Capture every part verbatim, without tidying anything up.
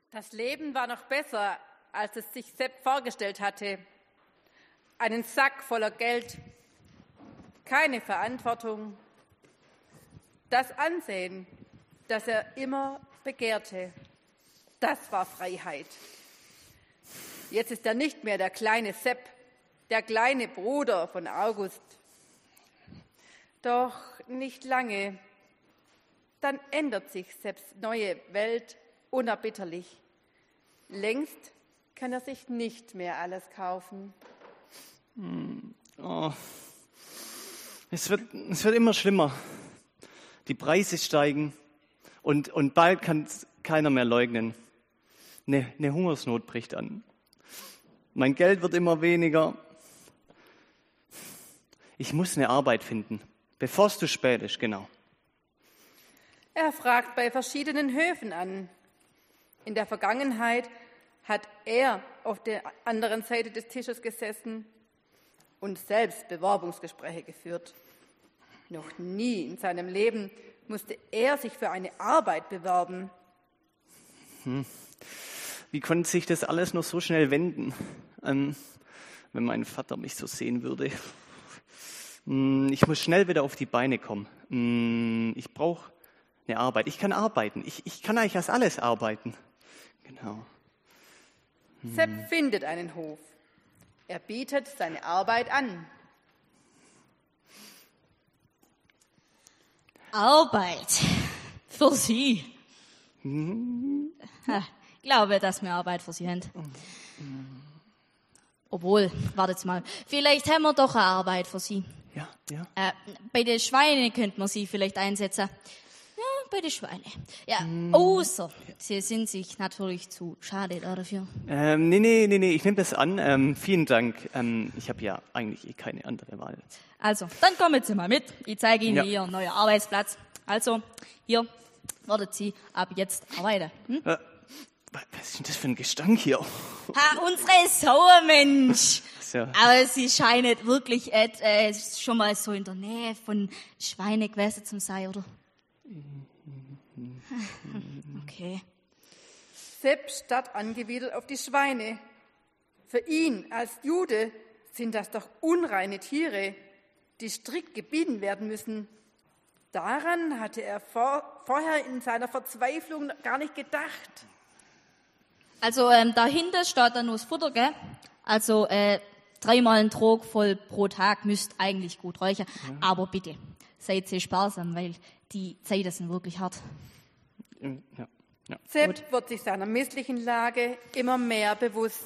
Das Leben war noch besser, als es sich Sepp vorgestellt hatte. Einen Sack voller Geld, keine Verantwortung, das Ansehen, das er immer begehrte, das war Freiheit. Jetzt ist er nicht mehr der kleine Sepp, der kleine Bruder von August. Doch nicht lange, dann ändert sich Sepps neue Welt unerbitterlich. Längst kann er sich nicht mehr alles kaufen. Oh. Es wird, es wird immer schlimmer. Die Preise steigen und, und bald kann es keiner mehr leugnen. Eine, eine Hungersnot bricht an. Mein Geld wird immer weniger. Ich muss eine Arbeit finden, bevor es zu spät ist, genau. Er fragt bei verschiedenen Höfen an. In der Vergangenheit hat er auf der anderen Seite des Tisches gesessen und selbst Bewerbungsgespräche geführt. Noch nie in seinem Leben musste er sich für eine Arbeit bewerben. Hm. Wie konnte sich das alles noch so schnell wenden, ähm, wenn mein Vater mich so sehen würde? Hm, ich muss schnell wieder auf die Beine kommen. Hm, ich brauche eine Arbeit. Ich kann arbeiten. Ich, ich kann eigentlich als alles arbeiten. Genau. Hm. Sepp findet einen Hof. Er bietet seine Arbeit an. Arbeit für Sie. Hm. Ich glaube, dass wir Arbeit für Sie haben. Obwohl, wartet mal, vielleicht haben wir doch eine Arbeit für Sie. Ja, ja. Äh, bei den Schweinen könnte man Sie vielleicht einsetzen. Ja, bei den Schweinen. Ja, hm. Außer Sie sind sich natürlich zu schade dafür. Ähm, nee, nee, nee, nee, ich nehme das an. Ähm, vielen Dank. Ähm, ich habe ja eigentlich eh keine andere Wahl. Also, dann kommen Sie mal mit. Ich zeige Ihnen ja. Ihren neuen Arbeitsplatz. Also, hier werden Sie ab jetzt arbeiten. Hm? Äh, was ist denn das für ein Gestank hier? Ha, unsere Sau, Mensch. Ja. Aber Sie scheinen wirklich äh, schon mal so in der Nähe von Schweine gewesen zu sein, oder? Okay. Sepp starrt angewidert auf die Schweine. Für ihn als Jude sind das doch unreine Tiere, die strikt gebieden werden müssen. Daran hatte er vor, vorher in seiner Verzweiflung gar nicht gedacht. Also ähm, dahinter steht dann nur das Futter, gell? Also äh, dreimal ein Trog voll pro Tag müsst eigentlich gut reichen. Ja. Aber bitte, seid sehr sparsam, weil die Zeiten sind wirklich hart. Ja. Ja. Sepp gut. wird sich seiner misslichen Lage immer mehr bewusst.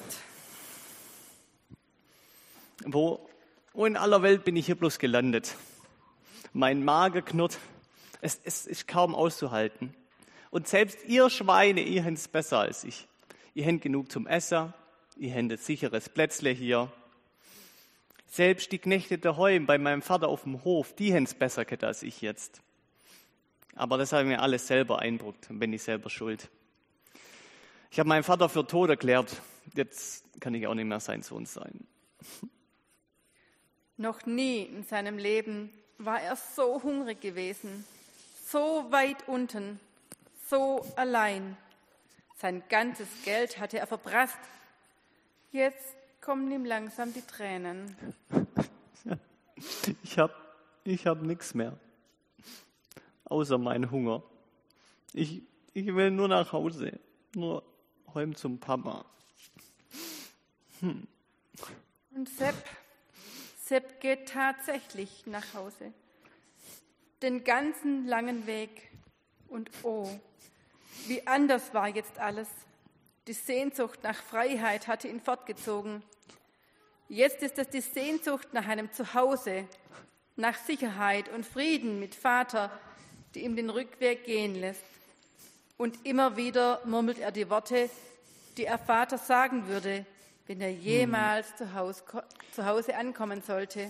Wo, wo in aller Welt bin ich hier bloß gelandet? Mein Magen knurrt, es, es ist kaum auszuhalten. Und selbst ihr Schweine, ihr habt es besser als ich. Ihr habt genug zum Essen, ihr habt ein sicheres Plätzle hier. Selbst die Knechte daheim bei meinem Vater auf dem Hof, die haben es besser gehabt als ich jetzt. Aber das habe ich mir alles selber eindruckt und bin ich selber schuld. Ich habe meinen Vater für tot erklärt. Jetzt kann ich auch nicht mehr sein Sohn sein. Noch nie in seinem Leben war er so hungrig gewesen, so weit unten, so allein. Sein ganzes Geld hatte er verprasst. Jetzt kommen ihm langsam die Tränen. Ich habe ich hab nichts mehr, außer meinen Hunger. Ich, ich will nur nach Hause, nur heim zum Papa. Hm. Und Sepp, Sepp geht tatsächlich nach Hause. Den ganzen langen Weg. Und oh, wie anders war jetzt alles. Die Sehnsucht nach Freiheit hatte ihn fortgezogen. Jetzt ist es die Sehnsucht nach einem Zuhause, nach Sicherheit und Frieden mit Vater, die ihm den Rückweg gehen lässt. Und immer wieder murmelt er die Worte, die er Vater sagen würde, wenn er jemals hm. zu, Hause, zu Hause ankommen sollte.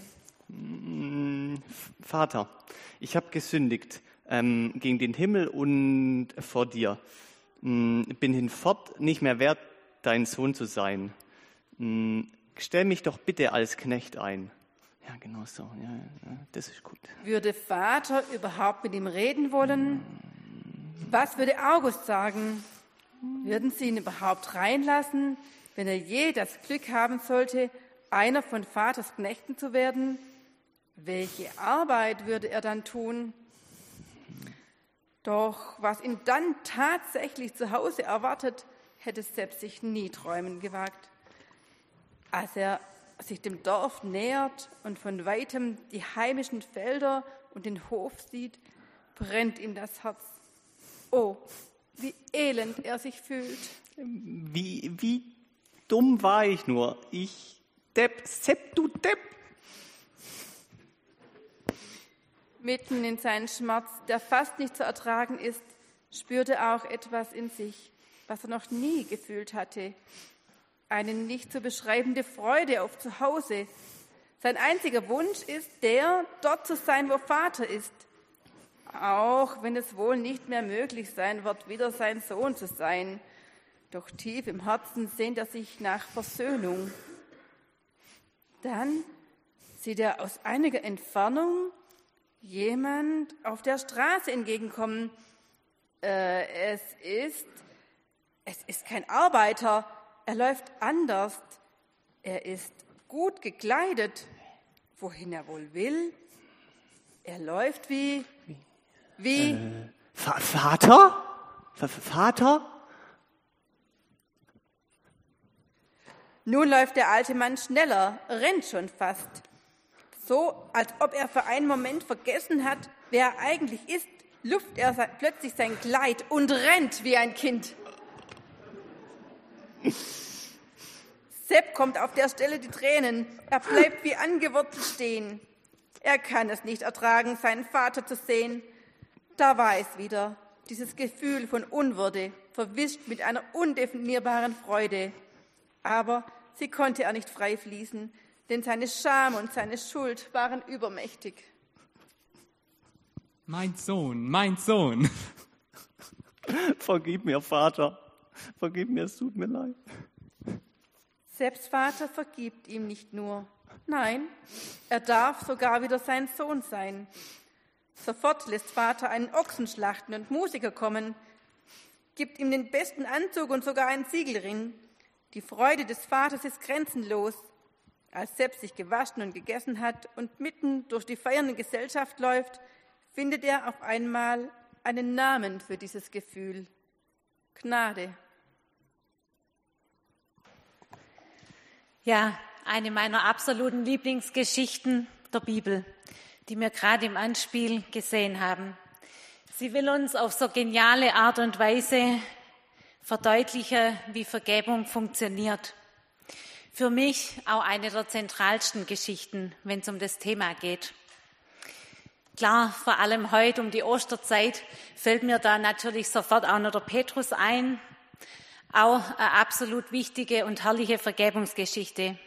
Vater, ich habe gesündigt ähm, gegen den Himmel und vor dir. Ähm, bin hinfort nicht mehr wert, dein Sohn zu sein. Ähm, stell mich doch bitte als Knecht ein. Ja, genau so. Ja, ja, das ist gut. Würde Vater überhaupt mit ihm reden wollen? Was würde August sagen? Würden sie ihn überhaupt reinlassen, wenn er je das Glück haben sollte, einer von Vaters Knechten zu werden? Welche Arbeit würde er dann tun? Doch was ihn dann tatsächlich zu Hause erwartet, hätte Sepp sich nie träumen gewagt. Als er sich dem Dorf nähert und von weitem die heimischen Felder und den Hof sieht, brennt ihm das Herz. Oh, wie elend er sich fühlt. Wie, wie dumm war ich nur. Ich, Depp, Sepp, du Depp. Mitten in seinen Schmerz, der fast nicht zu ertragen ist, spürt er auch etwas in sich, was er noch nie gefühlt hatte. Eine nicht zu beschreibende Freude auf Zuhause. Sein einziger Wunsch ist der, dort zu sein, wo Vater ist. Auch wenn es wohl nicht mehr möglich sein wird, wieder sein Sohn zu sein. Doch tief im Herzen sehnt er sich nach Versöhnung. Dann sieht er aus einiger Entfernung jemand auf der Straße entgegenkommen. Äh, es ist, es ist kein Arbeiter. Er läuft anders. Er ist gut gekleidet. Wohin er wohl will? Er läuft wie, wie... Äh, Vater? Vater? Nun läuft der alte Mann schneller, rennt schon fast. So, als ob er für einen Moment vergessen hat, wer er eigentlich ist, luft er plötzlich sein Kleid und rennt wie ein Kind. Sepp kommt auf der Stelle die Tränen. Er bleibt wie angewurzelt stehen. Er kann es nicht ertragen, seinen Vater zu sehen. Da war es wieder, dieses Gefühl von Unwürde, verwischt mit einer undefinierbaren Freude. Aber sie konnte er nicht frei fließen, denn seine Scham und seine Schuld waren übermächtig. Mein Sohn, mein Sohn. Vergib mir, Vater. Vergib mir, es tut mir leid. Sepps Vater vergibt ihm nicht nur. Nein, er darf sogar wieder sein Sohn sein. Sofort lässt Vater einen Ochsen schlachten und Musiker kommen, gibt ihm den besten Anzug und sogar einen Siegelring. Die Freude des Vaters ist grenzenlos. Als Sepp sich gewaschen und gegessen hat und mitten durch die feiernde Gesellschaft läuft, findet er auf einmal einen Namen für dieses Gefühl: Gnade. Ja, eine meiner absoluten Lieblingsgeschichten der Bibel, die wir gerade im Anspiel gesehen haben. Sie will uns auf so geniale Art und Weise verdeutlichen, wie Vergebung funktioniert. Für mich auch eine der zentralsten Geschichten, wenn es um das Thema geht. Klar, vor allem heute um die Osterzeit fällt mir da natürlich sofort auch noch der Petrus ein. Auch eine absolut wichtige und herrliche Vergebungsgeschichte.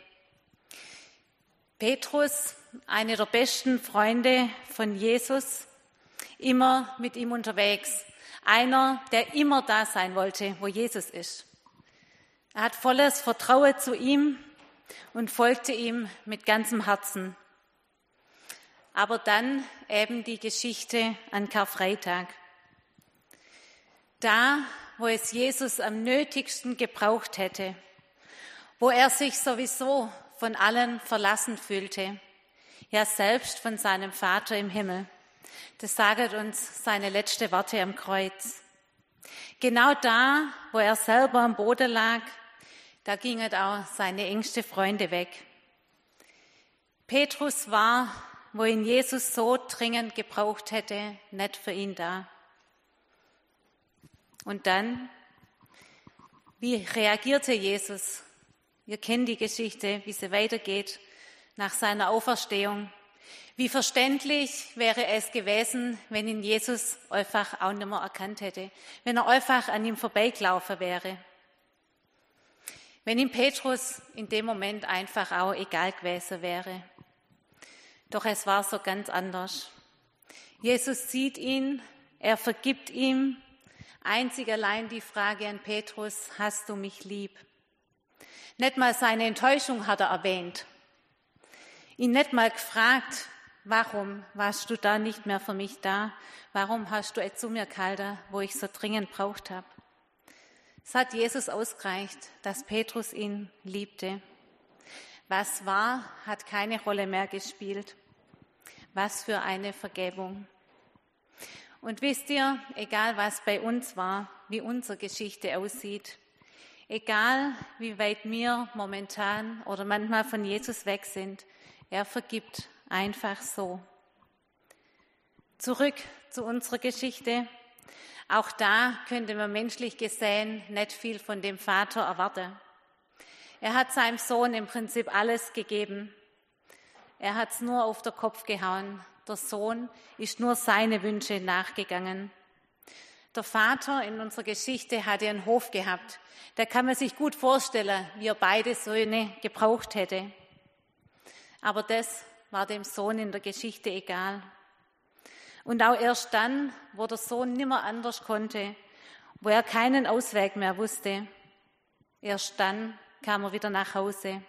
Petrus, einer der besten Freunde von Jesus, immer mit ihm unterwegs. Einer, der immer da sein wollte, wo Jesus ist. Er hat volles Vertrauen zu ihm und folgte ihm mit ganzem Herzen. Aber dann eben die Geschichte an Karfreitag. Da, wo es Jesus am nötigsten gebraucht hätte, wo er sich sowieso von allen verlassen fühlte, ja selbst von seinem Vater im Himmel. Das sagt uns seine letzten Worte am Kreuz. Genau da, wo er selber am Boden lag, da gingen auch seine engsten Freunde weg. Petrus war, wo ihn Jesus so dringend gebraucht hätte, nicht für ihn da. Und dann, wie reagierte Jesus? Ihr kennt die Geschichte, wie sie weitergeht nach seiner Auferstehung. Wie verständlich wäre es gewesen, wenn ihn Jesus einfach auch nicht mehr erkannt hätte, wenn er einfach an ihm vorbeigelaufen wäre. Wenn ihm Petrus in dem Moment einfach auch egal gewesen wäre. Doch es war so ganz anders. Jesus sieht ihn, er vergibt ihm. Einzig allein die Frage an Petrus: Hast du mich lieb? Nicht mal seine Enttäuschung hat er erwähnt. Ihn nicht mal gefragt: Warum warst du da nicht mehr für mich da? Warum hast du jetzt zu mir gehalten, wo ich so dringend braucht habe? Es hat Jesus ausgereicht, dass Petrus ihn liebte. Was war, hat keine Rolle mehr gespielt. Was für eine Vergebung. Und wisst ihr, egal was bei uns war, wie unsere Geschichte aussieht, egal wie weit wir momentan oder manchmal von Jesus weg sind, er vergibt einfach so. Zurück zu unserer Geschichte. Auch da könnte man menschlich gesehen nicht viel von dem Vater erwarten. Er hat seinem Sohn im Prinzip alles gegeben. Er hat es nur auf den Kopf gehauen. Der Sohn ist nur seine Wünsche nachgegangen. Der Vater in unserer Geschichte hatte einen Hof gehabt. Da kann man sich gut vorstellen, wie er beide Söhne gebraucht hätte. Aber das war dem Sohn in der Geschichte egal. Und auch erst dann, wo der Sohn nimmer anders konnte, wo er keinen Ausweg mehr wusste, erst dann kam er wieder nach Hause.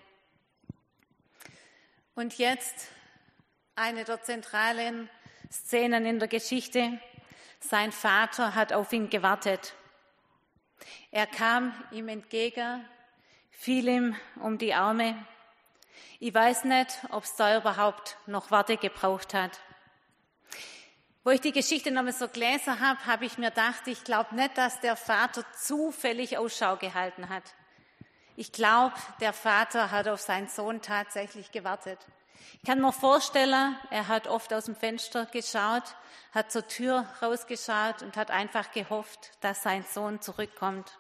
Und jetzt eine der zentralen Szenen in der Geschichte. Sein Vater hat auf ihn gewartet. Er kam ihm entgegen, fiel ihm um die Arme. Ich weiß nicht, ob es da überhaupt noch Worte gebraucht hat. Wo ich die Geschichte noch mal so gelesen habe, habe ich mir gedacht, ich glaube nicht, dass der Vater zufällig Ausschau gehalten hat. Ich glaube, der Vater hat auf seinen Sohn tatsächlich gewartet. Ich kann mir vorstellen, er hat oft aus dem Fenster geschaut, hat zur Tür rausgeschaut und hat einfach gehofft, dass sein Sohn zurückkommt.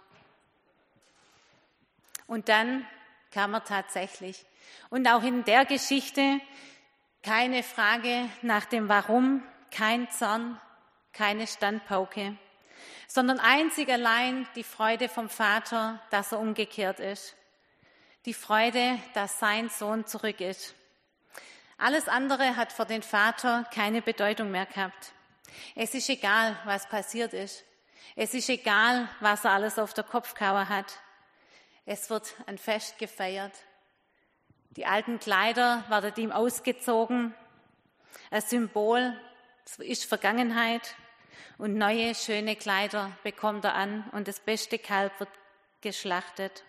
Und dann kam er tatsächlich. Und auch in der Geschichte keine Frage nach dem Warum, kein Zorn, keine Standpauke, sondern einzig allein die Freude vom Vater, dass er umgekehrt ist. Die Freude, dass sein Sohn zurück ist. Alles andere hat für den Vater keine Bedeutung mehr gehabt. Es ist egal, was passiert ist. Es ist egal, was er alles auf der Kopf gehauen hat. Es wird ein Fest gefeiert. Die alten Kleider werden ihm ausgezogen. Ein Symbol, das ist Vergangenheit. Und neue, schöne Kleider bekommt er an und das beste Kalb wird geschlachtet.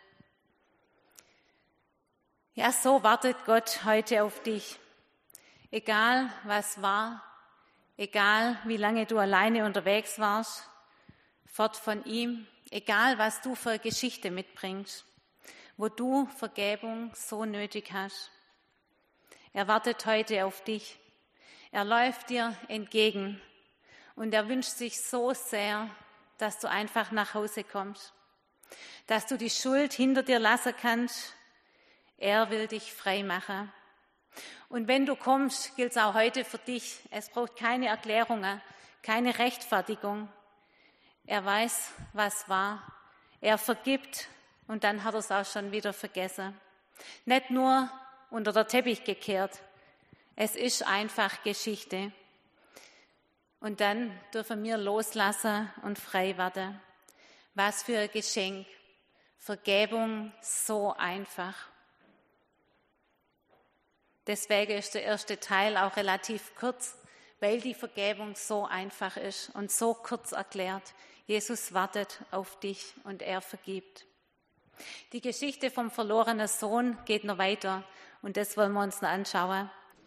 Ja, so wartet Gott heute auf dich. Egal, was war, egal, wie lange du alleine unterwegs warst, fort von ihm, egal, was du für eine Geschichte mitbringst, wo du Vergebung so nötig hast. Er wartet heute auf dich. Er läuft dir entgegen und er wünscht sich so sehr, dass du einfach nach Hause kommst, dass du die Schuld hinter dir lassen kannst. Er will dich frei machen. Und wenn du kommst, gilt es auch heute für dich. Es braucht keine Erklärungen, keine Rechtfertigung. Er weiß, was war. Er vergibt und dann hat er es auch schon wieder vergessen. Nicht nur unter den Teppich gekehrt. Es ist einfach Geschichte. Und dann dürfen wir loslassen und frei werden. Was für ein Geschenk. Vergebung so einfach. Deswegen ist der erste Teil auch relativ kurz, weil die Vergebung so einfach ist und so kurz erklärt. Jesus wartet auf dich und er vergibt. Die Geschichte vom verlorenen Sohn geht noch weiter und das wollen wir uns noch anschauen.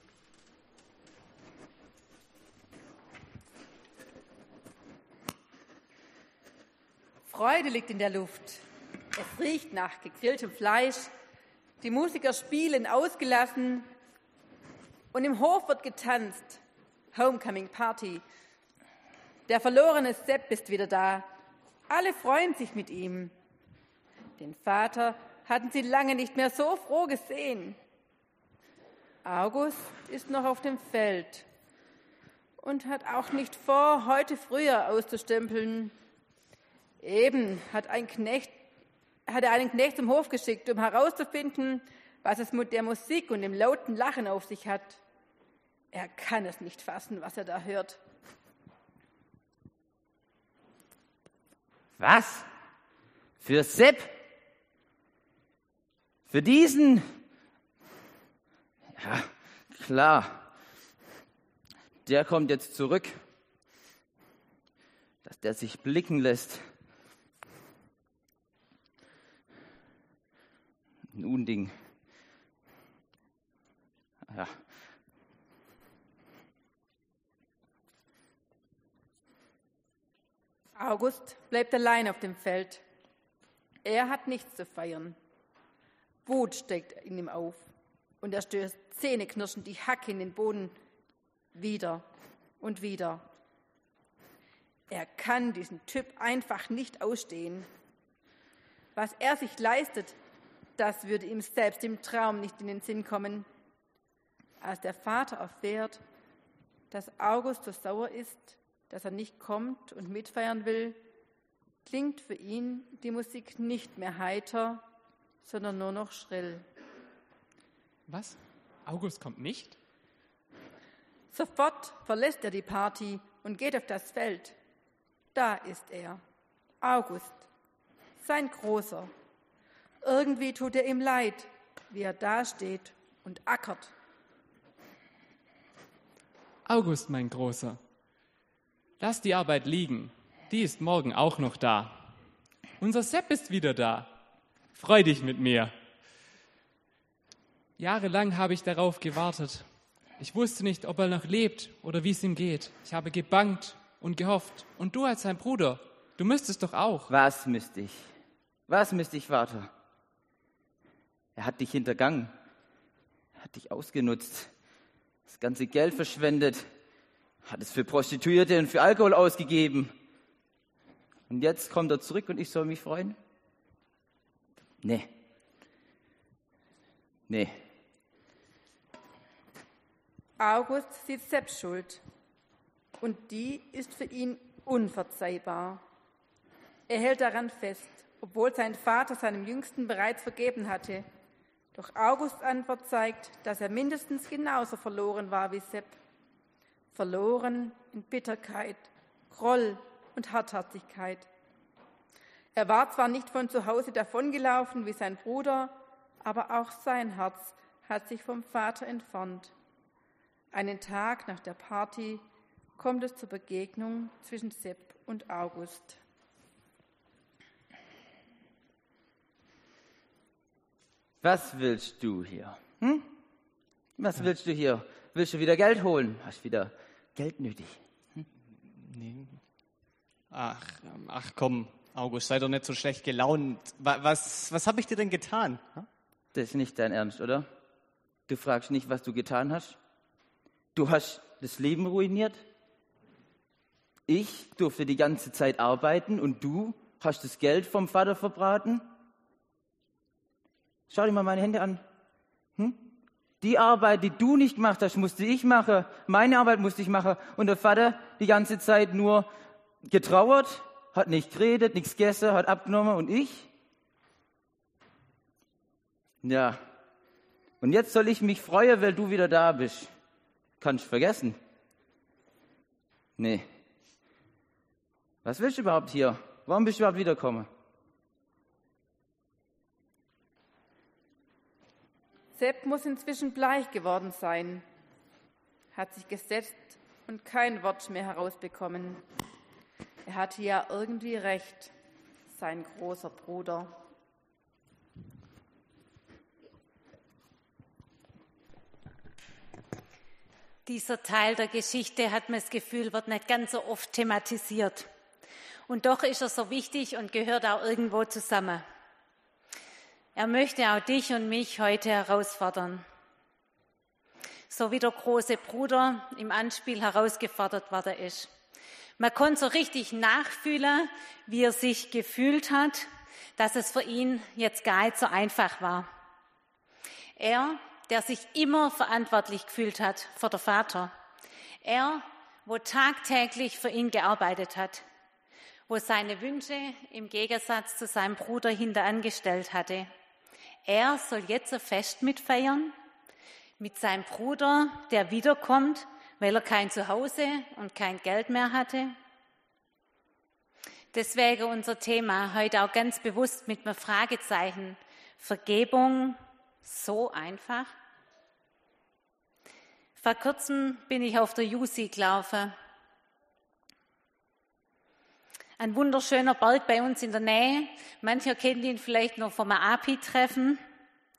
Freude liegt in der Luft. Es riecht nach gegrilltem Fleisch. Die Musiker spielen ausgelassen. Und im Hof wird getanzt. Homecoming Party. Der verlorene Sepp ist wieder da. Alle freuen sich mit ihm. Den Vater hatten sie lange nicht mehr so froh gesehen. August ist noch auf dem Feld und hat auch nicht vor, heute früher auszustempeln. Eben hat, ein Knecht, hat er einen Knecht zum Hof geschickt, um herauszufinden, was es mit der Musik und dem lauten Lachen auf sich hat. Er kann es nicht fassen, was er da hört. Was? Für Sepp? Für diesen? Ja, klar. Der kommt jetzt zurück. Dass der sich blicken lässt. Ein Unding. Ja. August bleibt allein auf dem Feld. Er hat nichts zu feiern. Wut steigt in ihm auf und er stößt zähneknirschend die Hacke in den Boden wieder und wieder. Er kann diesen Typ einfach nicht ausstehen. Was er sich leistet, das würde ihm selbst im Traum nicht in den Sinn kommen. Als der Vater erfährt, dass August so sauer ist, dass er nicht kommt und mitfeiern will, klingt für ihn die Musik nicht mehr heiter, sondern nur noch schrill. Was? August kommt nicht? Sofort verlässt er die Party und geht auf das Feld. Da ist er, August, sein Großer. Irgendwie tut er ihm leid, wie er dasteht und ackert. August, mein Großer, lass die Arbeit liegen, die ist morgen auch noch da. Unser Sepp ist wieder da. Freu dich mit mir. Jahrelang habe ich darauf gewartet. Ich wusste nicht, ob er noch lebt oder wie es ihm geht. Ich habe gebangt und gehofft. Und du als sein Bruder, du müsstest doch auch. Was müsste ich? Was müsste ich, Vater? Er hat dich hintergangen. Er hat dich ausgenutzt. Das ganze Geld verschwendet. Hat es für Prostituierte und für Alkohol ausgegeben. Und jetzt kommt er zurück und ich soll mich freuen? Nee. Nee. August sieht selbst Schuld. Und die ist für ihn unverzeihbar. Er hält daran fest, obwohl sein Vater seinem Jüngsten bereits vergeben hatte. Doch Augusts Antwort zeigt, dass er mindestens genauso verloren war wie Sepp. Verloren in Bitterkeit, Groll und Hartherzigkeit. Er war zwar nicht von zu Hause davongelaufen wie sein Bruder, aber auch sein Herz hat sich vom Vater entfernt. Einen Tag nach der Party kommt es zur Begegnung zwischen Sepp und August. Was willst du hier? Hm? Was willst du hier? Willst du wieder Geld holen? Hast wieder Geld nötig? Hm? Nee. Ach, ach komm, August, sei doch nicht so schlecht gelaunt. Was, was, was habe ich dir denn getan? Ha? Das ist nicht dein Ernst, oder? Du fragst nicht, was du getan hast? Du hast das Leben ruiniert? Ich durfte die ganze Zeit arbeiten und du hast das Geld vom Vater verbraten? Schau dir mal meine Hände an. Hm? Die Arbeit, die du nicht gemacht hast, musste ich machen. Meine Arbeit musste ich machen. Und der Vater die ganze Zeit nur getrauert, hat nicht geredet, nichts gegessen, hat abgenommen. Und ich? Ja. Und jetzt soll ich mich freuen, weil du wieder da bist. Kannst du vergessen. Nee. Was willst du überhaupt hier? Warum bist du überhaupt wiedergekommen? Sepp muss inzwischen bleich geworden sein, hat sich gesetzt und kein Wort mehr herausbekommen. Er hatte ja irgendwie recht, sein großer Bruder. Dieser Teil der Geschichte, hat man das Gefühl, wird nicht ganz so oft thematisiert. Und doch ist er so wichtig und gehört auch irgendwo zusammen. Er möchte auch dich und mich heute herausfordern. So wie der große Bruder im Anspiel herausgefordert worden ist. Man konnte so richtig nachfühlen, wie er sich gefühlt hat, dass es für ihn jetzt gar nicht so einfach war. Er, der sich immer verantwortlich gefühlt hat vor der Vater. Er, wo tagtäglich für ihn gearbeitet hat. Wo seine Wünsche im Gegensatz zu seinem Bruder hinterangestellt hatte. Er soll jetzt ein Fest mitfeiern mit seinem Bruder, der wiederkommt, weil er kein Zuhause und kein Geld mehr hatte. Deswegen unser Thema heute auch ganz bewusst mit einem Fragezeichen. Vergebung so einfach? Vor kurzem bin ich auf der Jusi gelaufen. Ein wunderschöner Berg bei uns in der Nähe. Mancher kennt ihn vielleicht noch vom A P I-Treffen.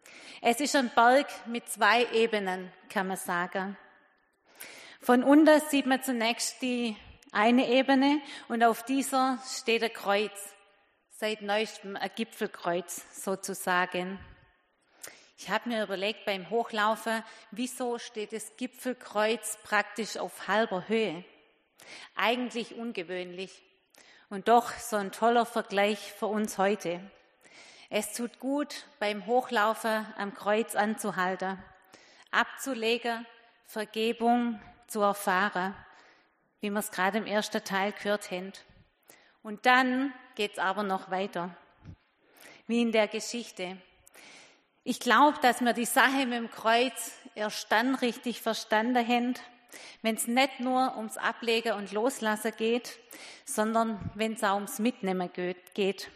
Es ist ein Berg mit zwei Ebenen, kann man sagen. Von unten sieht man zunächst die eine Ebene und auf dieser steht ein Kreuz, seit neuestem ein Gipfelkreuz sozusagen. Ich habe mir überlegt beim Hochlaufen, wieso steht das Gipfelkreuz praktisch auf halber Höhe? Eigentlich ungewöhnlich und doch so ein toller Vergleich für uns heute. Es tut gut, beim Hochlaufen am Kreuz anzuhalten, abzulegen, Vergebung zu erfahren, wie wir es gerade im ersten Teil gehört haben. Und dann geht es aber noch weiter, wie in der Geschichte. Ich glaube, dass wir die Sache mit dem Kreuz erst dann richtig verstanden haben, wenn es nicht nur ums Ablegen und Loslassen geht, sondern wenn es auch ums Mitnehmen geht.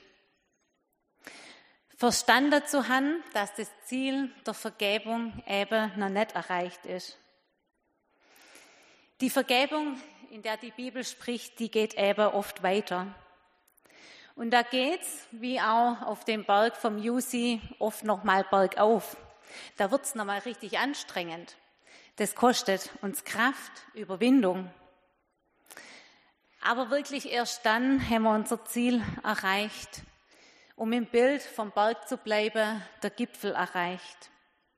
Verstanden zu haben, dass das Ziel der Vergebung eben noch nicht erreicht ist. Die Vergebung, in der die Bibel spricht, die geht eben oft weiter. Und da geht's, wie auch auf dem Berg vom Jussi, oft nochmal bergauf. Da wird's nochmal richtig anstrengend. Das kostet uns Kraft, Überwindung. Aber wirklich erst dann haben wir unser Ziel erreicht, um im Bild vom Berg zu bleiben, der Gipfel erreicht.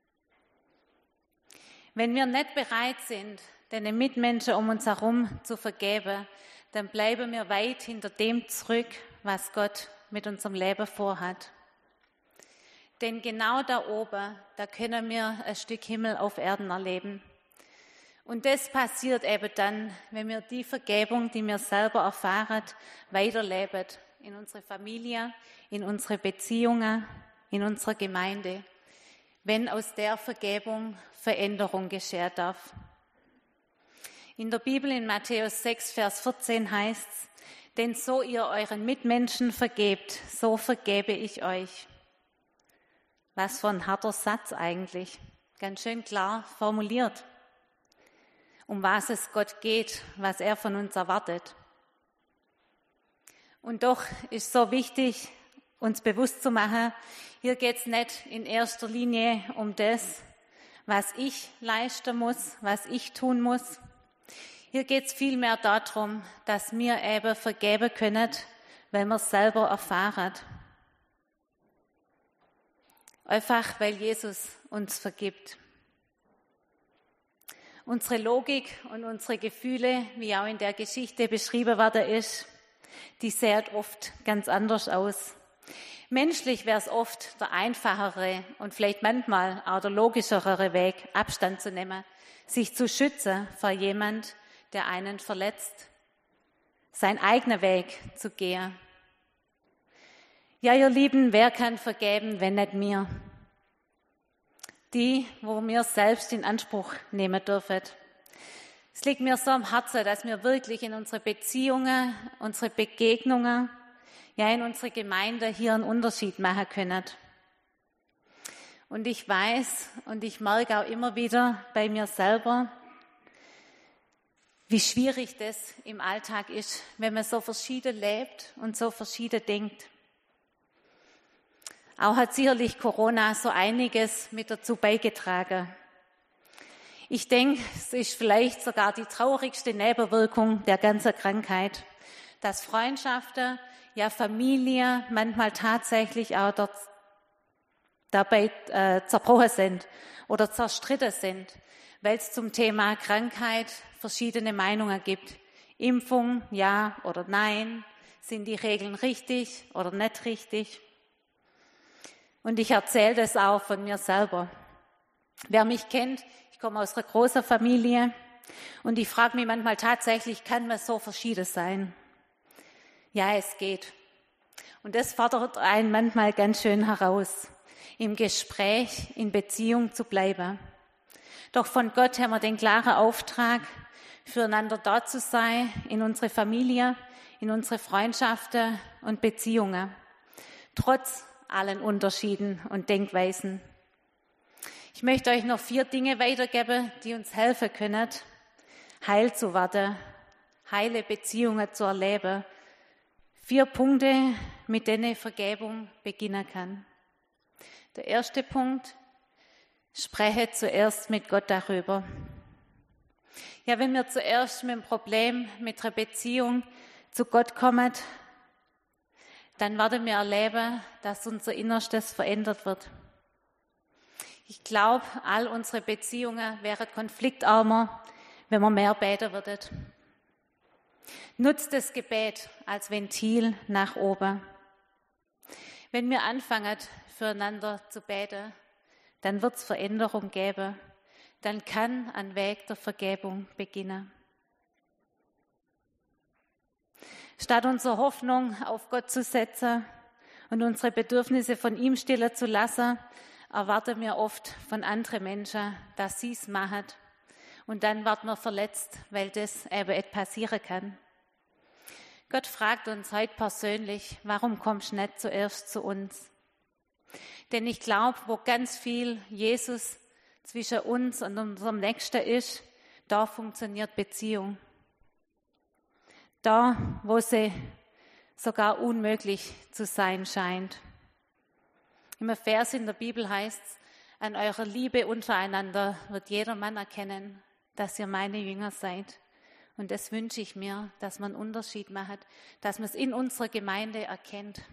Wenn wir nicht bereit sind, den Mitmenschen um uns herum zu vergeben, dann bleiben wir weit hinter dem zurück, was Gott mit unserem Leben vorhat. Denn genau da oben, da können wir ein Stück Himmel auf Erden erleben. Und das passiert eben dann, wenn wir die Vergebung, die wir selber erfahren, weiterleben. In unsere Familie, in unsere Beziehungen, in unserer Gemeinde. Wenn aus der Vergebung Veränderung geschehen darf. In der Bibel in Matthäus sechs, Vers vierzehn heißt es, denn so ihr euren Mitmenschen vergebt, so vergebe ich euch. Was für ein harter Satz eigentlich. Ganz schön klar formuliert. Um was es Gott geht, was er von uns erwartet. Und doch ist so wichtig, uns bewusst zu machen, hier geht es nicht in erster Linie um das, was ich leisten muss, was ich tun muss. Hier geht es vielmehr darum, dass wir eben vergeben können, weil wir es selber erfahren. Einfach, weil Jesus uns vergibt. Unsere Logik und unsere Gefühle, wie auch in der Geschichte beschrieben worden ist, die sehen oft ganz anders aus. Menschlich wäre es oft der einfachere und vielleicht manchmal auch der logischere Weg, Abstand zu nehmen, sich zu schützen vor jemand, der einen verletzt, seinen eigenen Weg zu gehen. Ja, ihr Lieben, wer kann vergeben, wenn nicht mir? Die, wo wir selbst in Anspruch nehmen dürfen. Es liegt mir so am Herzen, dass wir wirklich in unsere Beziehungen, unsere Begegnungen, ja in unsere Gemeinde hier einen Unterschied machen können. Und ich weiß und ich merke auch immer wieder bei mir selber, wie schwierig das im Alltag ist, wenn man so verschieden lebt und so verschieden denkt. Auch hat sicherlich Corona so einiges mit dazu beigetragen. Ich denke, es ist vielleicht sogar die traurigste Nebenwirkung der ganzen Krankheit, dass Freundschaften, ja Familie manchmal tatsächlich auch dort dabei äh, zerbrochen sind oder zerstritten sind, weil es zum Thema Krankheit verschiedene Meinungen gibt. Impfung, ja oder nein, sind die Regeln richtig oder nicht richtig? Und ich erzähle das auch von mir selber. Wer mich kennt, ich komme aus einer großen Familie und ich frage mich manchmal tatsächlich, kann man so verschieden sein? Ja, es geht. Und das fordert einen manchmal ganz schön heraus, im Gespräch, in Beziehung zu bleiben. Doch von Gott haben wir den klaren Auftrag, füreinander da zu sein, in unsere Familie, in unsere Freundschaften und Beziehungen. Trotz allen Unterschieden und Denkweisen. Ich möchte euch noch vier Dinge weitergeben, die uns helfen können, heil zu werden, heile Beziehungen zu erleben. Vier Punkte, mit denen Vergebung beginnen kann. Der erste Punkt, Spreche zuerst mit Gott darüber. Ja, wenn wir zuerst mit dem Problem, mit einer Beziehung zu Gott kommen, dann werden wir erleben, dass unser Innerstes verändert wird. Ich glaube, all unsere Beziehungen wären konfliktarmer, wenn wir mehr beten würden. Nutzt das Gebet als Ventil nach oben. Wenn wir anfangen, füreinander zu beten, dann wird es Veränderung geben. Dann kann ein Weg der Vergebung beginnen. Statt unsere Hoffnung auf Gott zu setzen und unsere Bedürfnisse von ihm stillen zu lassen, erwarten wir oft von anderen Menschen, dass sie es machen. Und dann wird man verletzt, weil das eben nicht passieren kann. Gott fragt uns heute persönlich, warum kommst du nicht zuerst zu uns? Denn ich glaube, wo ganz viel Jesus zwischen uns und unserem Nächsten ist, da funktioniert Beziehung. Da, wo sie sogar unmöglich zu sein scheint. Im Vers in der Bibel heißt es, an eurer Liebe untereinander wird jeder Mann erkennen, dass ihr meine Jünger seid. Und das wünsche ich mir, dass man einen Unterschied macht, dass man es in unserer Gemeinde erkennt.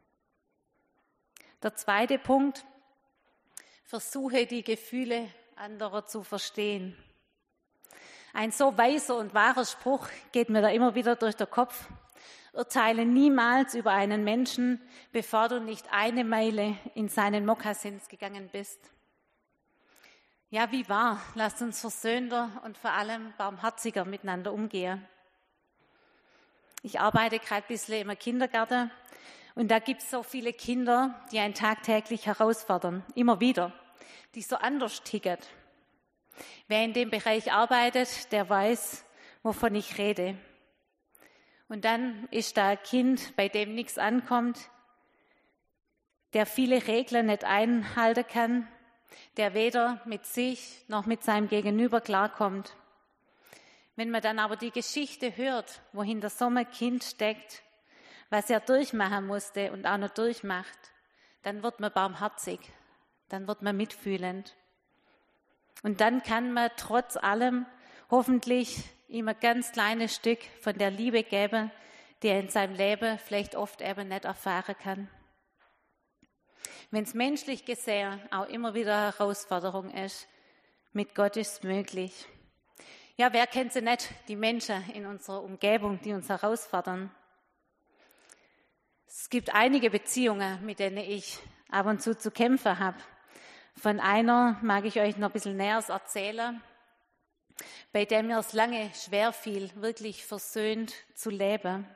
Der zweite Punkt, versuche die Gefühle anderer zu verstehen. Ein so weiser und wahrer Spruch geht mir da immer wieder durch den Kopf. Urteile niemals über einen Menschen, bevor du nicht eine Meile in seinen Mokassins gegangen bist. Ja, wie wahr, lasst uns versöhnter und vor allem barmherziger miteinander umgehen. Ich arbeite gerade ein bisschen im Kindergarten und da gibt es so viele Kinder, die einen tagtäglich herausfordern, immer wieder, die so anders ticken. Wer in dem Bereich arbeitet, der weiß, wovon ich rede. Und dann ist da ein Kind, bei dem nichts ankommt, der viele Regeln nicht einhalten kann, der weder mit sich noch mit seinem Gegenüber klarkommt. Wenn man dann aber die Geschichte hört, wohinter so ein Kind steckt, was er durchmachen musste und auch noch durchmacht, dann wird man barmherzig, dann wird man mitfühlend. Und dann kann man trotz allem hoffentlich ihm ein ganz kleines Stück von der Liebe geben, die er in seinem Leben vielleicht oft eben nicht erfahren kann. Wenn es menschlich gesehen auch immer wieder eine Herausforderung ist, mit Gott ist es möglich. Ja, wer kennt sie nicht, die Menschen in unserer Umgebung, die uns herausfordern? Es gibt einige Beziehungen, mit denen ich ab und zu zu kämpfen habe. Von einer mag ich euch noch ein bisschen Näheres erzählen, bei der mir es lange schwer fiel, wirklich versöhnt zu leben.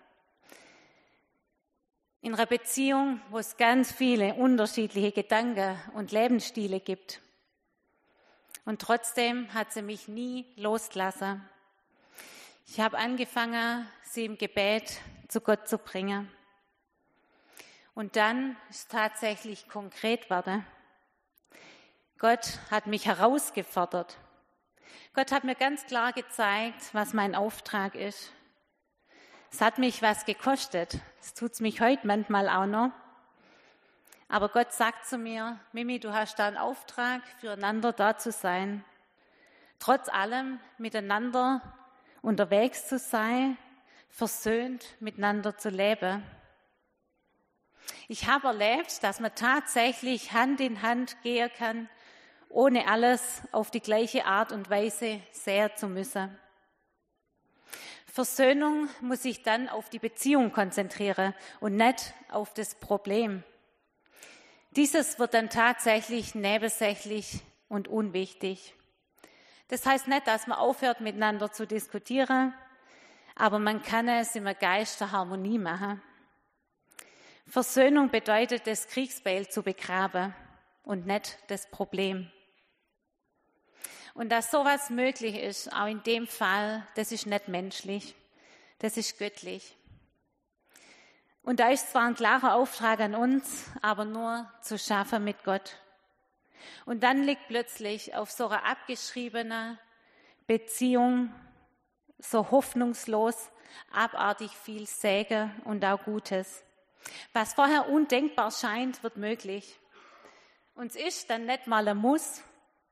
In einer Beziehung, wo es ganz viele unterschiedliche Gedanken und Lebensstile gibt. Und trotzdem hat sie mich nie losgelassen. Ich habe angefangen, sie im Gebet zu Gott zu bringen. Und dann ist es tatsächlich konkret geworden. Gott hat mich herausgefordert. Gott hat mir ganz klar gezeigt, was mein Auftrag ist. Es hat mich was gekostet. Es tut es mich heute manchmal auch noch. Aber Gott sagt zu mir, Mimi, du hast da einen Auftrag, füreinander da zu sein. Trotz allem miteinander unterwegs zu sein, versöhnt miteinander zu leben. Ich habe erlebt, dass man tatsächlich Hand in Hand gehen kann, ohne alles auf die gleiche Art und Weise sehen zu müssen. Versöhnung muss sich dann auf die Beziehung konzentrieren und nicht auf das Problem. Dieses wird dann tatsächlich nebensächlich und unwichtig. Das heißt nicht, dass man aufhört, miteinander zu diskutieren, aber man kann es im Geist der Harmonie machen. Versöhnung bedeutet, das Kriegsbeil zu begraben und nicht das Problem. Und dass sowas möglich ist, auch in dem Fall, das ist nicht menschlich, das ist göttlich. Und da ist zwar ein klarer Auftrag an uns, aber nur zu schaffen mit Gott. Und dann liegt plötzlich auf so einer abgeschriebenen Beziehung so hoffnungslos, abartig viel Segen und auch Gutes. Was vorher undenkbar scheint, wird möglich. Und es ist dann nicht mal ein Muss,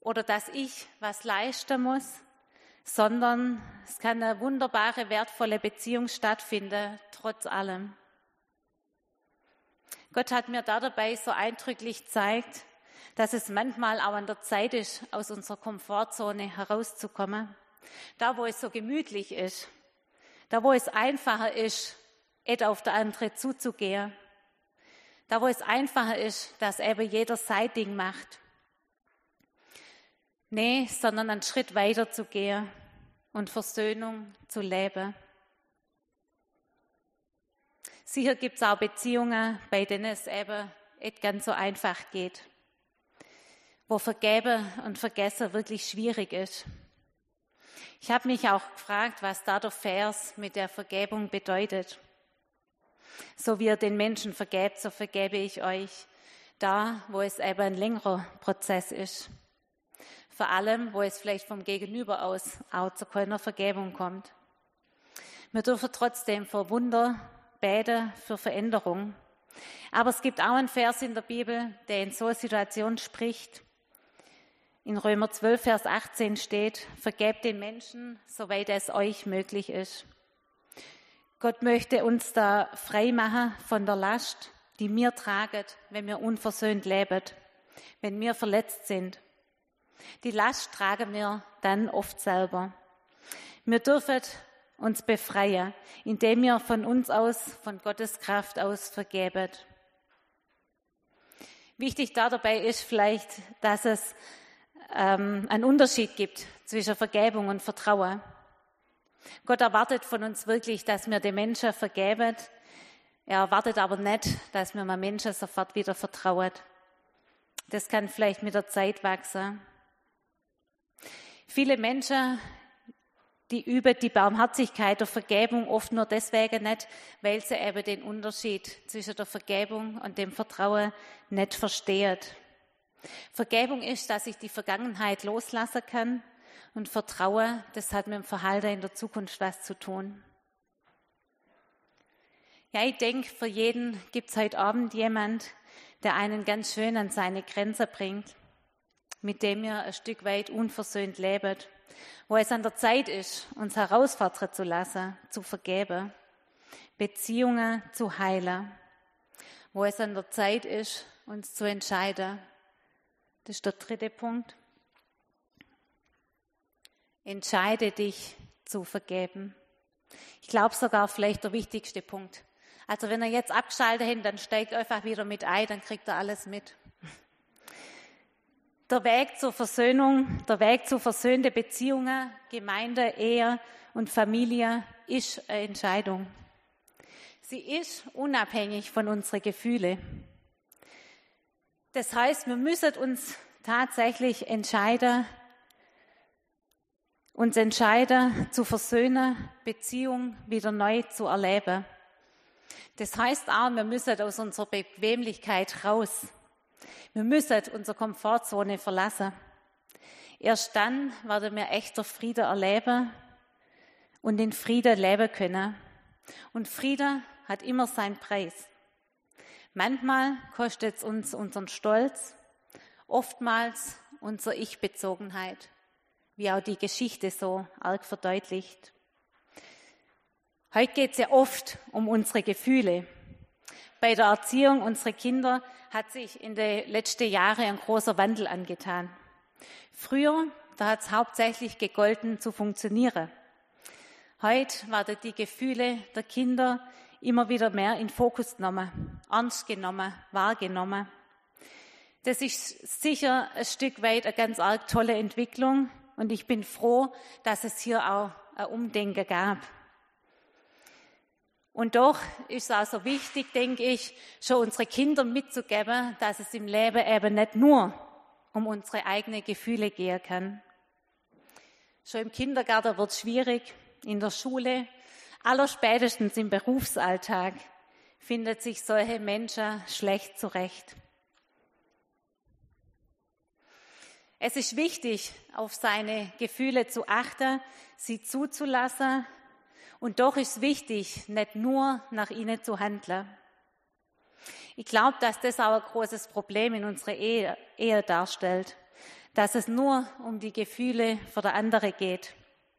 oder dass ich was leisten muss, sondern es kann eine wunderbare, wertvolle Beziehung stattfinden, trotz allem. Gott hat mir da dabei so eindrücklich gezeigt, dass es manchmal auch an der Zeit ist, aus unserer Komfortzone herauszukommen. Da, wo es so gemütlich ist, da, wo es einfacher ist, etwa auf der andere zuzugehen, da, wo es einfacher ist, dass eben jeder sein Ding macht. Nee, sondern einen Schritt weiter zu gehen und Versöhnung zu leben. Sicher gibt es auch Beziehungen, bei denen es eben nicht ganz so einfach geht, wo Vergeben und Vergessen wirklich schwierig ist. Ich habe mich auch gefragt, was da der Vers mit der Vergebung bedeutet. So wie ihr den Menschen vergebt, so vergebe ich euch. Da, wo es eben ein längerer Prozess ist. Vor allem, wo es vielleicht vom Gegenüber aus auch zu keiner Vergebung kommt. Wir dürfen trotzdem vor Wunder beten, für Veränderung. Aber es gibt auch einen Vers in der Bibel, der in so einer Situation spricht. In Römer zwölf, Vers achtzehn steht, vergebt den Menschen, soweit es euch möglich ist. Gott möchte uns da frei machen von der Last, die wir tragen, wenn wir unversöhnt leben, wenn wir verletzt sind. Die Last tragen wir dann oft selber. Wir dürfen uns befreien, indem wir von uns aus, von Gottes Kraft aus vergeben. Wichtig da dabei ist vielleicht, dass es ähm, einen Unterschied gibt zwischen Vergebung und Vertrauen. Gott erwartet von uns wirklich, dass wir den Menschen vergeben. Er erwartet aber nicht, dass wir einem Menschen sofort wieder vertrauen. Das kann vielleicht mit der Zeit wachsen. Viele Menschen, die üben die Barmherzigkeit der Vergebung oft nur deswegen nicht, weil sie eben den Unterschied zwischen der Vergebung und dem Vertrauen nicht verstehen. Vergebung ist, dass ich die Vergangenheit loslassen kann, und Vertrauen, das hat mit dem Verhalten in der Zukunft was zu tun. Ja, ich denke, für jeden gibt es heute Abend jemand, der einen ganz schön an seine Grenze bringt, mit dem wir ein Stück weit unversöhnt leben, wo es an der Zeit ist, uns herausfordern zu lassen, zu vergeben, Beziehungen zu heilen, wo es an der Zeit ist, uns zu entscheiden. Das ist der dritte Punkt. Entscheide dich zu vergeben. Ich glaube sogar vielleicht der wichtigste Punkt. Also wenn ihr jetzt abgeschaltet habt, dann steigt einfach wieder mit ein, dann kriegt ihr alles mit. Der Weg zur Versöhnung, der Weg zu versöhnten Beziehungen, Gemeinde, Ehe und Familie ist eine Entscheidung. Sie ist unabhängig von unseren Gefühlen. Das heißt, wir müssen uns tatsächlich entscheiden, uns entscheiden, zu versöhnen, Beziehung wieder neu zu erleben. Das heißt auch, wir müssen aus unserer Bequemlichkeit raus. Wir müssen unsere Komfortzone verlassen. Erst dann werden wir echter Frieden erleben und in Frieden leben können. Und Frieden hat immer seinen Preis. Manchmal kostet es uns unseren Stolz, oftmals unsere Ich-Bezogenheit, wie auch die Geschichte so arg verdeutlicht. Heute geht es ja oft um unsere Gefühle. Bei der Erziehung unserer Kinder hat sich in den letzten Jahren ein großer Wandel angetan. Früher, da hat es hauptsächlich gegolten zu funktionieren. Heute werden die Gefühle der Kinder immer wieder mehr in Fokus genommen, ernst genommen, wahrgenommen. Das ist sicher ein Stück weit eine ganz arg tolle Entwicklung und ich bin froh, dass es hier auch ein Umdenken gab. Und doch ist es auch so wichtig, denke ich, schon unsere Kinder mitzugeben, dass es im Leben eben nicht nur um unsere eigenen Gefühle gehen kann. Schon im Kindergarten wird es schwierig, in der Schule, allerspätestens im Berufsalltag findet sich solche Menschen schlecht zurecht. Es ist wichtig, auf seine Gefühle zu achten, sie zuzulassen. Und doch ist es wichtig, nicht nur nach ihnen zu handeln. Ich glaube, dass das auch ein großes Problem in unserer Ehe, Ehe darstellt, dass es nur um die Gefühle für der andere geht.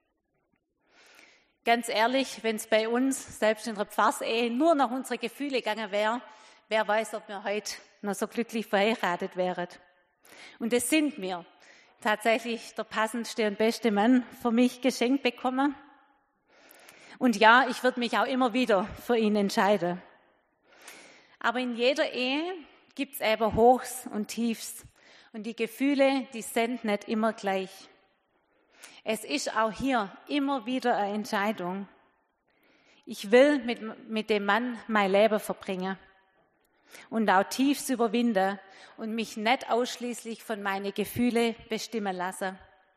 Ganz ehrlich, wenn es bei uns, selbst in der Pfarrsehe, nur noch unsere Gefühle gegangen wäre, wer weiß, ob wir heute noch so glücklich verheiratet wären. Und das sind wir. Tatsächlich der passendste und beste Mann für mich geschenkt bekommen. Und ja, ich würde mich auch immer wieder für ihn entscheiden. Aber in jeder Ehe gibt es eben Hochs und Tiefs. Und die Gefühle, die sind nicht immer gleich. Es ist auch hier immer wieder eine Entscheidung. Ich will mit, mit dem Mann mein Leben verbringen und auch Tiefs überwinden und mich nicht ausschließlich von meinen Gefühlen bestimmen lassen.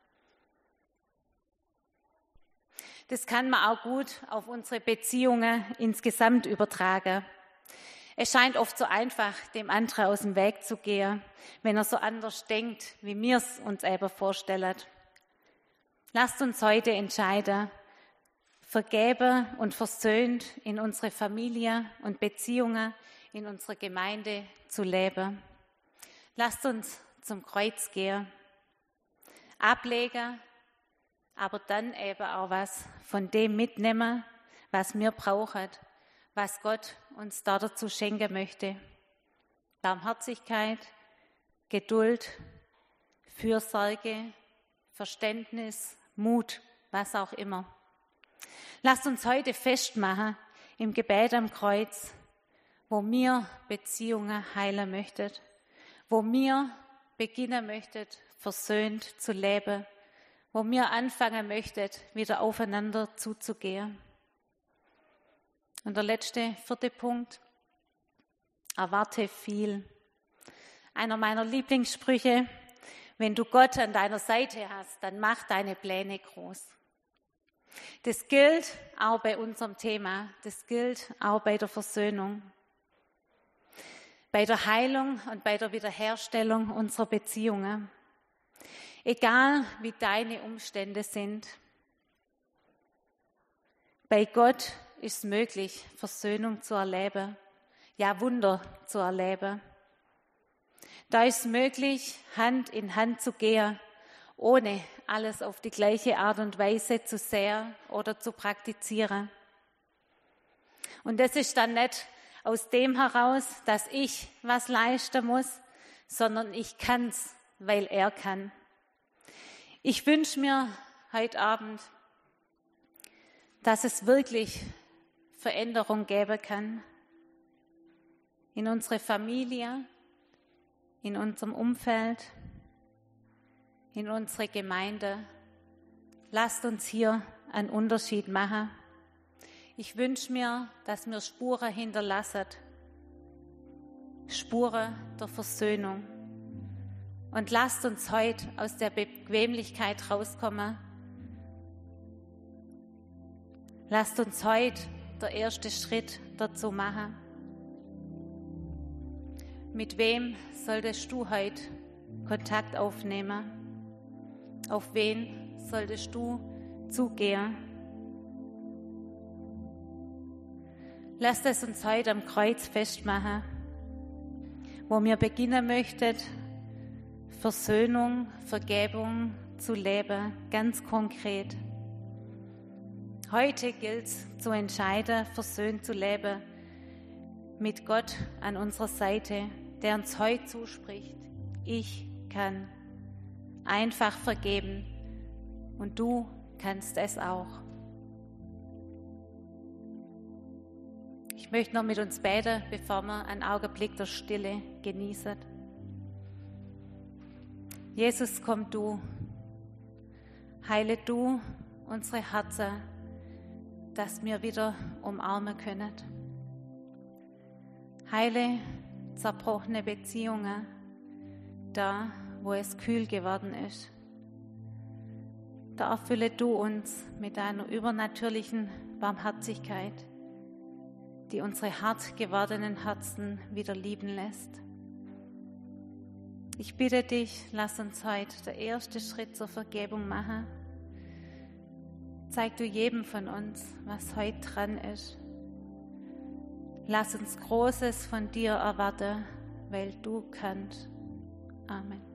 Das kann man auch gut auf unsere Beziehungen insgesamt übertragen. Es scheint oft so einfach, dem anderen aus dem Weg zu gehen, wenn er so anders denkt, wie wir es uns eben vorstellen. Lasst uns heute entscheiden, vergeben und versöhnt in unsere Familie und Beziehungen in unserer Gemeinde zu leben. Lasst uns zum Kreuz gehen, ablegen, aber dann eben auch was von dem mitnehmen, was wir brauchen, was Gott uns da dazu schenken möchte. Barmherzigkeit, Geduld, Fürsorge, Verständnis, Mut, was auch immer. Lasst uns heute festmachen im Gebet am Kreuz, wo wir Beziehungen heilen möchten, wo wir beginnen möchten, versöhnt zu leben, wo wir anfangen möchten, wieder aufeinander zuzugehen. Und der letzte, vierte Punkt, erwarte viel. Einer meiner Lieblingssprüche: Wenn du Gott an deiner Seite hast, dann mach deine Pläne groß. Das gilt auch bei unserem Thema, das gilt auch bei der Versöhnung, bei der Heilung und bei der Wiederherstellung unserer Beziehungen. Egal wie deine Umstände sind, bei Gott ist es möglich, Versöhnung zu erleben, ja Wunder zu erleben. Da ist es möglich, Hand in Hand zu gehen, ohne alles auf die gleiche Art und Weise zu sehen oder zu praktizieren. Und das ist dann nicht aus dem heraus, dass ich was leisten muss, sondern ich kann's, weil er kann. Ich wünsche mir heute Abend, dass es wirklich Veränderung geben kann in unserer Familie, in unserem Umfeld, in unserer Gemeinde. Lasst uns hier einen Unterschied machen. Ich wünsche mir, dass wir Spuren hinterlassen, Spuren der Versöhnung. Und lasst uns heute aus der Bequemlichkeit rauskommen. Lasst uns heute der erste Schritt dazu machen. Mit wem solltest du heute Kontakt aufnehmen? Auf wen solltest du zugehen? Lasst es uns heute am Kreuz festmachen, wo wir beginnen möchten, Versöhnung, Vergebung zu leben, ganz konkret. Heute gilt es zu entscheiden, versöhnt zu leben mit Gott an unserer Seite, der uns heute zuspricht: Ich kann einfach vergeben und du kannst es auch. Ich möchte noch mit uns beten, bevor wir einen Augenblick der Stille genießen. Jesus, komm du, heile du unsere Herzen, dass wir wieder umarmen können. Heile zerbrochene Beziehungen, da wo es kühl geworden ist. Da erfülle du uns mit deiner übernatürlichen Barmherzigkeit, die unsere hart gewordenen Herzen wieder lieben lässt. Ich bitte dich, lass uns heute der erste Schritt zur Vergebung machen. Zeig du jedem von uns, was heute dran ist. Lass uns Großes von dir erwarten, weil du kannst. Amen.